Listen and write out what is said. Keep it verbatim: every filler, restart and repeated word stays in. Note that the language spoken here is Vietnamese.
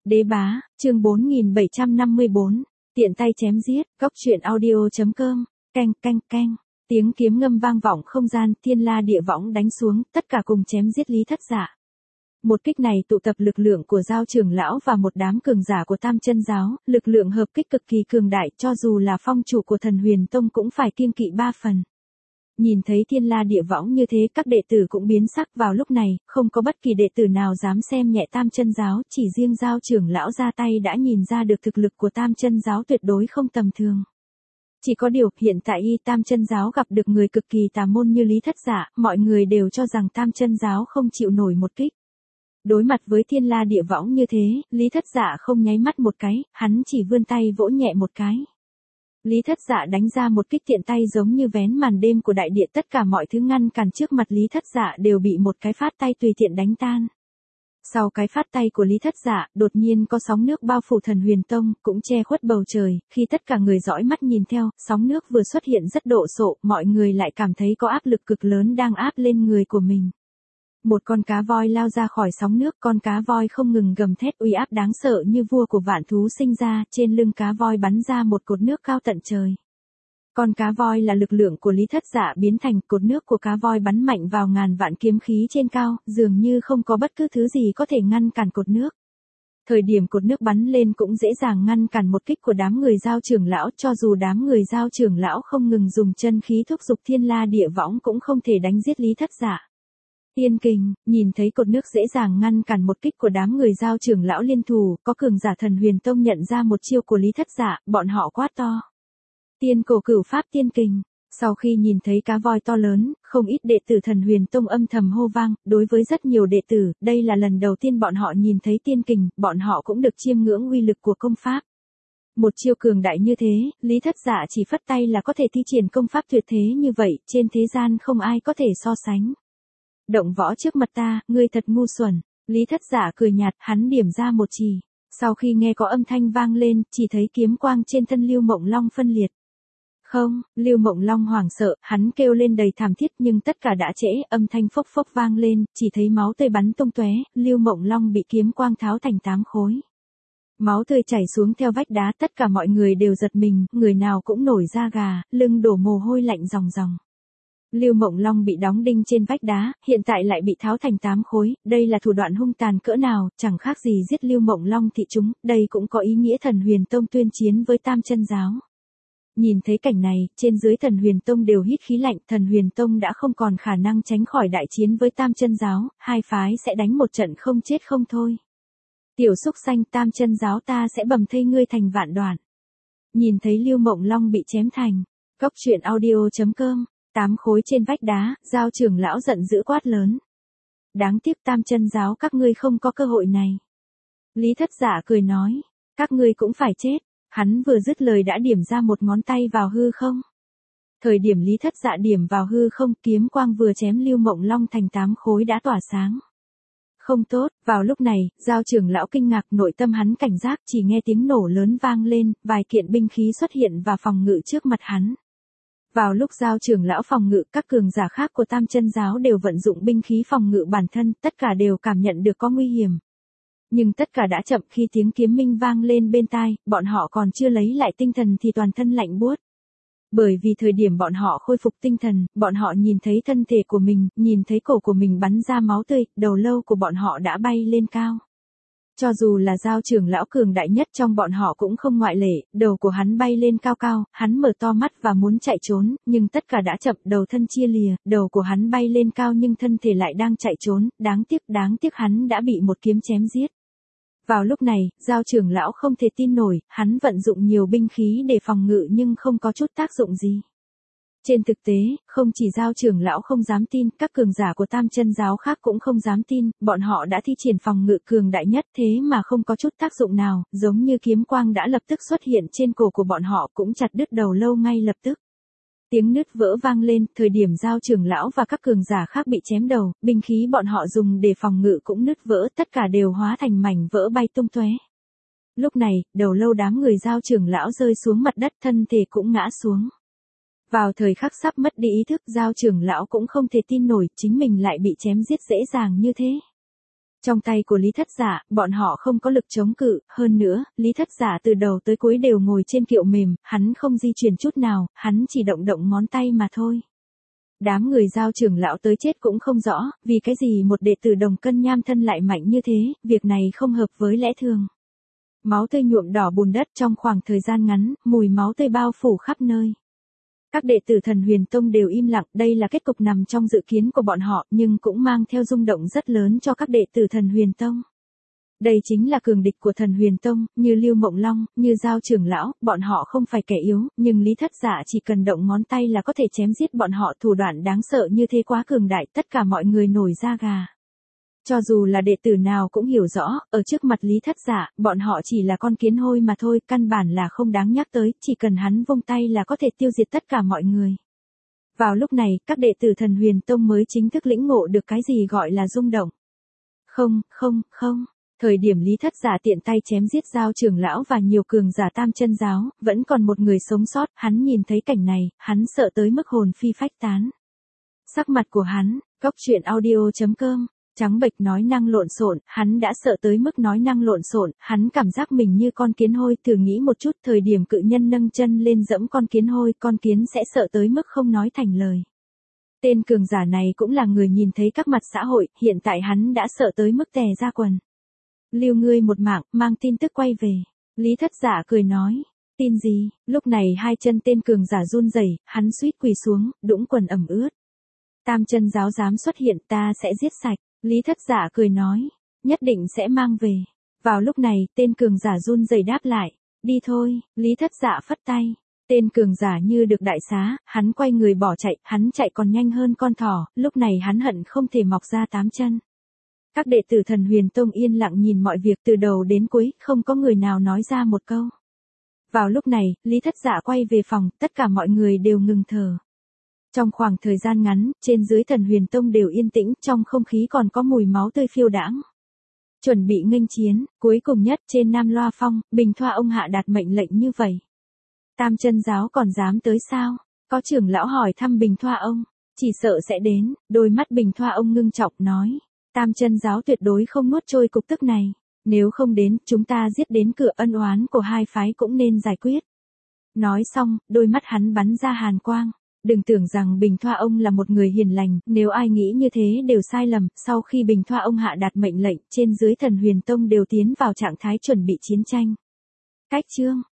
Đế bá, chương bốn nghìn bảy trăm năm mươi bốn, tiện tay chém giết, góc truyện audio.com, canh canh canh, tiếng kiếm ngâm vang vọng không gian, thiên la địa võng đánh xuống, tất cả cùng chém giết Lý Thất Dạ. Một kích này tụ tập lực lượng của Giao trưởng lão và một đám cường giả của Tam Chân giáo, lực lượng hợp kích cực kỳ cường đại, cho dù là phong chủ của Thần Huyền Tông cũng phải kiêng kỵ ba phần. Nhìn thấy thiên la địa võng như thế, các đệ tử cũng biến sắc. Vào lúc này, không có bất kỳ đệ tử nào dám xem nhẹ Tam Chân giáo, chỉ riêng Giao trưởng lão ra tay đã nhìn ra được thực lực của Tam Chân giáo tuyệt đối không tầm thường. Chỉ có điều, hiện tại y Tam Chân giáo gặp được người cực kỳ tà môn như Lý Thất Dạ, mọi người đều cho rằng Tam Chân giáo không chịu nổi một kích. Đối mặt với thiên la địa võng như thế, Lý Thất Dạ không nháy mắt một cái, hắn chỉ vươn tay vỗ nhẹ một cái. Lý Thất Dạ đánh ra một kích tiện tay giống như vén màn đêm của đại địa, tất cả mọi thứ ngăn cản trước mặt Lý Thất Dạ đều bị một cái phát tay tùy tiện đánh tan. Sau cái phát tay của Lý Thất Dạ, đột nhiên có sóng nước bao phủ Thần Huyền Tông, cũng che khuất bầu trời, khi tất cả người dõi mắt nhìn theo, sóng nước vừa xuất hiện rất độ sộ, mọi người lại cảm thấy có áp lực cực lớn đang áp lên người của mình. Một con cá voi lao ra khỏi sóng nước, con cá voi không ngừng gầm thét uy áp đáng sợ như vua của vạn thú sinh ra, trên lưng cá voi bắn ra một cột nước cao tận trời. Con cá voi là lực lượng của Lý Thất Dạ biến thành, cột nước của cá voi bắn mạnh vào ngàn vạn kiếm khí trên cao, dường như không có bất cứ thứ gì có thể ngăn cản cột nước. Thời điểm cột nước bắn lên cũng dễ dàng ngăn cản một kích của đám người Giao trưởng lão, cho dù đám người Giao trưởng lão không ngừng dùng chân khí thúc giục thiên la địa võng cũng không thể đánh giết Lý Thất Dạ. Tiên kình, nhìn thấy cột nước dễ dàng ngăn cản một kích của đám người Giao trưởng lão liên thủ, có cường giả Thần Huyền Tông nhận ra một chiêu của Lý Thất Dạ, bọn họ quát to. Tiên cổ cửu pháp tiên kình. Sau khi nhìn thấy cá voi to lớn, không ít đệ tử Thần Huyền Tông âm thầm hô vang, đối với rất nhiều đệ tử, đây là lần đầu tiên bọn họ nhìn thấy tiên kình, bọn họ cũng được chiêm ngưỡng uy lực của công pháp. Một chiêu cường đại như thế, Lý Thất Dạ chỉ phất tay là có thể thi triển công pháp tuyệt thế như vậy, trên thế gian không ai có thể so sánh. Động võ trước mặt ta, ngươi thật ngu xuẩn. Lý Thất Dạ cười nhạt, hắn điểm ra một chỉ. Sau khi nghe có âm thanh vang lên, chỉ thấy kiếm quang trên thân Lưu Mộng Long phân liệt. Không, Lưu Mộng Long hoảng sợ, hắn kêu lên đầy thảm thiết, nhưng tất cả đã trễ, âm thanh phốc phốc vang lên, chỉ thấy máu tươi bắn tung tóe, Lưu Mộng Long bị kiếm quang tháo thành tám khối. Máu tươi chảy xuống theo vách đá, tất cả mọi người đều giật mình, người nào cũng nổi da gà, lưng đổ mồ hôi lạnh ròng ròng. Lưu Mộng Long bị đóng đinh trên vách đá, hiện tại lại bị tháo thành tám khối, đây là thủ đoạn hung tàn cỡ nào, chẳng khác gì giết Lưu Mộng Long thị chúng, đây cũng có ý nghĩa Thần Huyền Tông tuyên chiến với Tam Chân giáo. Nhìn thấy cảnh này, trên dưới Thần Huyền Tông đều hít khí lạnh, Thần Huyền Tông đã không còn khả năng tránh khỏi đại chiến với Tam Chân giáo, hai phái sẽ đánh một trận không chết không thôi. Tiểu xúc xanh, Tam Chân giáo ta sẽ bầm thây ngươi thành vạn đoạn. Nhìn thấy Lưu Mộng Long bị chém thành, góc truyện audio.com. Tám khối trên vách đá, Giao trưởng lão giận dữ quát lớn. Đáng tiếc Tam Chân giáo các ngươi không có cơ hội này. Lý Thất Dạ cười nói, các ngươi cũng phải chết. Hắn vừa dứt lời đã điểm ra một ngón tay vào hư không. Thời điểm Lý Thất Dạ điểm vào hư không, kiếm quang vừa chém Lưu Mộng Long thành tám khối đã tỏa sáng. Không tốt, vào lúc này, Giao trưởng lão kinh ngạc, nội tâm hắn cảnh giác, chỉ nghe tiếng nổ lớn vang lên, vài kiện binh khí xuất hiện và phòng ngự trước mặt hắn. Vào lúc Giao trưởng lão phòng ngự, các cường giả khác của Tam Chân giáo đều vận dụng binh khí phòng ngự bản thân, tất cả đều cảm nhận được có nguy hiểm. Nhưng tất cả đã chậm, khi tiếng kiếm minh vang lên bên tai, bọn họ còn chưa lấy lại tinh thần thì toàn thân lạnh buốt. Bởi vì thời điểm bọn họ khôi phục tinh thần, bọn họ nhìn thấy thân thể của mình, nhìn thấy cổ của mình bắn ra máu tươi, đầu lâu của bọn họ đã bay lên cao. Cho dù là Giao trưởng lão cường đại nhất trong bọn họ cũng không ngoại lệ, đầu của hắn bay lên cao cao, hắn mở to mắt và muốn chạy trốn, nhưng tất cả đã chậm, đầu thân chia lìa, đầu của hắn bay lên cao nhưng thân thể lại đang chạy trốn, đáng tiếc, đáng tiếc hắn đã bị một kiếm chém giết. Vào lúc này, Giao trưởng lão không thể tin nổi, hắn vận dụng nhiều binh khí để phòng ngự nhưng không có chút tác dụng gì. Trên thực tế, không chỉ Giao trưởng lão không dám tin, các cường giả của Tam Chân giáo khác cũng không dám tin, bọn họ đã thi triển phòng ngự cường đại nhất thế mà không có chút tác dụng nào, giống như kiếm quang đã lập tức xuất hiện trên cổ của bọn họ cũng chặt đứt đầu lâu ngay lập tức. Tiếng nứt vỡ vang lên, thời điểm Giao trưởng lão và các cường giả khác bị chém đầu, binh khí bọn họ dùng để phòng ngự cũng nứt vỡ, tất cả đều hóa thành mảnh vỡ bay tung tóe. Lúc này, đầu lâu đám người Giao trưởng lão rơi xuống mặt đất, thân thể cũng ngã xuống. Vào thời khắc sắp mất đi ý thức, Giao trưởng lão cũng không thể tin nổi, chính mình lại bị chém giết dễ dàng như thế. Trong tay của Lý Thất Dạ, bọn họ không có lực chống cự, hơn nữa, Lý Thất Dạ từ đầu tới cuối đều ngồi trên kiệu mềm, hắn không di chuyển chút nào, hắn chỉ động động ngón tay mà thôi. Đám người Giao trưởng lão tới chết cũng không rõ, vì cái gì một đệ tử Đồng Cân Nham thân lại mạnh như thế, việc này không hợp với lẽ thường. Máu tươi nhuộm đỏ bùn đất trong khoảng thời gian ngắn, mùi máu tươi bao phủ khắp nơi. Các đệ tử Thần Huyền Tông đều im lặng, đây là kết cục nằm trong dự kiến của bọn họ, nhưng cũng mang theo rung động rất lớn cho các đệ tử Thần Huyền Tông. Đây chính là cường địch của Thần Huyền Tông, như Lưu Mộng Long, như Giao trưởng lão, bọn họ không phải kẻ yếu, nhưng Lý Thất Dạ chỉ cần động ngón tay là có thể chém giết bọn họ, thủ đoạn đáng sợ như thế quá cường đại, tất cả mọi người nổi da gà. Cho dù là đệ tử nào cũng hiểu rõ, ở trước mặt Lý Thất Dạ, bọn họ chỉ là con kiến hôi mà thôi, căn bản là không đáng nhắc tới, chỉ cần hắn vung tay là có thể tiêu diệt tất cả mọi người. Vào lúc này, các đệ tử Thần Huyền Tông mới chính thức lĩnh ngộ được cái gì gọi là rung động. Không, không, không. Thời điểm Lý Thất Giả tiện tay chém giết Giao trưởng lão và nhiều cường giả Tam Chân giáo, vẫn còn một người sống sót, hắn nhìn thấy cảnh này, hắn sợ tới mức hồn phi phách tán. Sắc mặt của hắn, Cốc Truyện Audio chấm com, trắng bệch nói năng lộn xộn, hắn đã sợ tới mức nói năng lộn xộn, hắn cảm giác mình như con kiến hôi, thử nghĩ một chút, thời điểm cự nhân nâng chân lên dẫm con kiến hôi, con kiến sẽ sợ tới mức không nói thành lời. Tên cường giả này cũng là người nhìn thấy các mặt xã hội, hiện tại hắn đã sợ tới mức tè ra quần. Lưu ngươi một mạng, mang tin tức quay về. Lý Thất Giả cười nói. Tin gì? Lúc này hai chân tên cường giả run rẩy, hắn suýt quỳ xuống, đũng quần ẩm ướt. Tam Chân giáo dám xuất hiện, ta sẽ giết sạch. Lý Thất Giả cười nói. Nhất định sẽ mang về. Vào lúc này, tên cường giả run rẩy đáp lại. Đi thôi. Lý Thất Giả phất tay. Tên cường giả như được đại xá, hắn quay người bỏ chạy, hắn chạy còn nhanh hơn con thỏ, lúc này hắn hận không thể mọc ra tám chân. Các đệ tử Thần Huyền Tông yên lặng nhìn mọi việc từ đầu đến cuối, không có người nào nói ra một câu. Vào lúc này, Lý Thất Dạ quay về phòng, tất cả mọi người đều ngừng thở. Trong khoảng thời gian ngắn, trên dưới Thần Huyền Tông đều yên tĩnh, trong không khí còn có mùi máu tươi phiêu đãng. Chuẩn bị nghênh chiến, cuối cùng nhất trên Nam Loa Phong, Bình Thoa ông hạ đạt mệnh lệnh như vậy. Tam Chân giáo còn dám tới sao? Có trưởng lão hỏi thăm Bình Thoa ông, chỉ sợ sẽ đến, đôi mắt Bình Thoa ông ngưng trọng nói. Tam Chân giáo tuyệt đối không nuốt trôi cục tức này, nếu không đến, chúng ta giết đến cửa, ân oán của hai phái cũng nên giải quyết. Nói xong, đôi mắt hắn bắn ra hàn quang, đừng tưởng rằng Bình Thoa ông là một người hiền lành, nếu ai nghĩ như thế đều sai lầm, sau khi Bình Thoa ông hạ đạt mệnh lệnh, trên dưới Thần Huyền Tông đều tiến vào trạng thái chuẩn bị chiến tranh. Cách chương